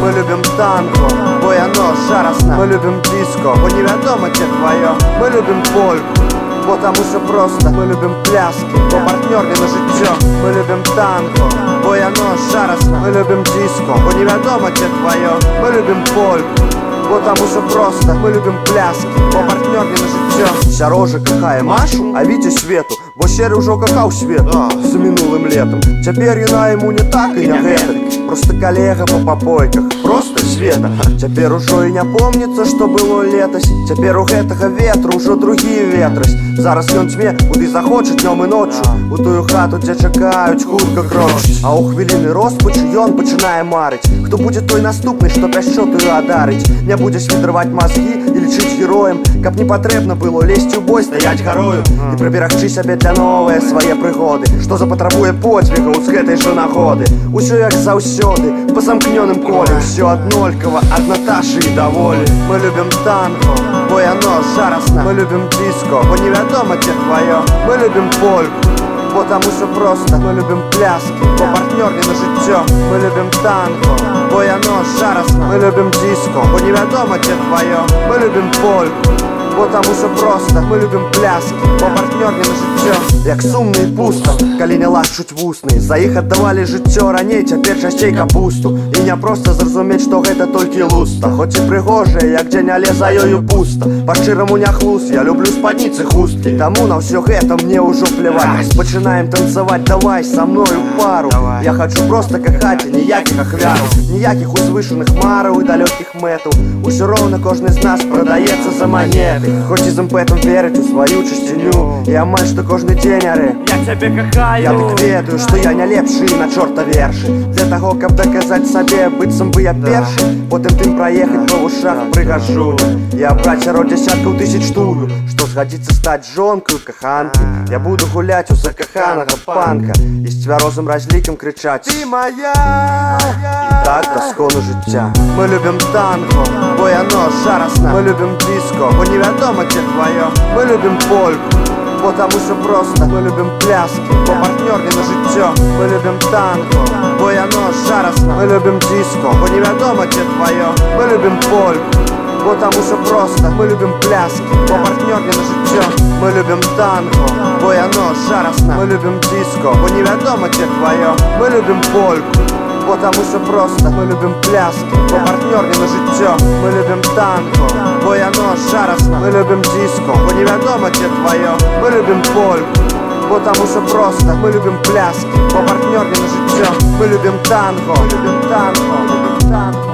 Ми любим танго, бо яно жаросне. Ми любим диско, бо невідомо те твоє. Ми любим польку, бо тому що просто. Ми любим пляски, бо партнер не на життя. Ми любим танго, бо яно жаросне. Ми любим диско, бо невідомо те твоє. Ми любим польку, бо тому що просто. Ми любим пляски, бо партнер не на життя. Вся рожа кохає Машу, а Вітю Свету, бо щирий уже кохав світ за минулим летом. Тепер вона йому не так і не гетик, просто колега по попойках, просто Света. Тепер уже і не помнится, що було летось. Тепер у гэтага ветру уже другие ветрось. Зараз ён тьме, куди захоче днем і ночью, у тую хату, де чекають хутка гроші. А у хвилини розпачу ён починає марить, хто буде той наступний, що пящотою одарить. Не будеш відривати мозги і лічить героєм, каб не потрібно було лезть у бой, стоять горою і приберегчи себе для новые свои пригоды, что запотребує подвигу з гэтай же нагоды. Усё як заўсёды, по замкнёным колям, все однолькова, от Наташи и до Воли. Мы любим танго, бо яно жаросне. Мы любим диско, бо невідомо те твоє. Мы любим польку, бо тому що просто. Мы любим пляски, бо партнер не на життя. Мы любим танго, бо яно жаросне. Мы любим диско, бо невідомо те твоє. Мы любим польку, бо тому що просто. Ми любим пляски, бо партнер не на життя. Як сумно і пусто, калі не лашчуть вусны. За іх аддавалі жыццё раней, цяпер часцей капусту. І не проста зразумець, што гэта толькі луста. Хоць і прыгожая, як дзень, але за ёю пуста. Па-шчыраму не хлус, я люблю спадніцы хусткі. Таму на ўсё гэта мне ўжо пляваць. Пачынаем танцаваць, давай са мною пару. Я хочу просто кахаць, ніякіх ахвяраў, ніякіх узвышаных мараў і далёкіх мэтаў. Усё роўна кожны з нас прадаецца за манеты. Хоць і з імпэтам верыць у сваю чысціню. І амаль што кожны дзень аре я цябе кахаю. Я дык ведаю, што я не лепшы на чорта вершы. Для таго, каб даказаць сабе, быццам бы я першы. Потым тым праехаць па вушах прыгажу. Я браць сярод дзясяткаў тысяч тую, што згадзіцца стаць жонкаю каханкі. Я буду гуляць у закаханага панка і з цвярозым разлікам крычаць: ты моя! І так да скону жыцця. Мы любим танго, бо яно жаросне. Мы любим диско, бо невідомо те твоє. Мы любим польку, бо тому що просто. Ми любим пляски, бо партнер не на життя. Ми любим танго, бо яно жаросне. Ми любим диско, бо невідомо те твоє. Ми любим польку, бо тому що просто. Ми любим пляски, бо партнер не на життя. Ми любим танго, бо яно жаросне. Ми любим диско, бо невідомо те твоє. Ми любим польку, бо тому що просто. Ми любим пляски, бо партнер не на життя. Ми любим танго, бо яно жаросне. Ми любим диско, бо невідомо те твоє. Ми любим польку, бо тому що просто. Ми любим пляски, бо партнер не на життя. Ми любим танго, любим танго, любим танго.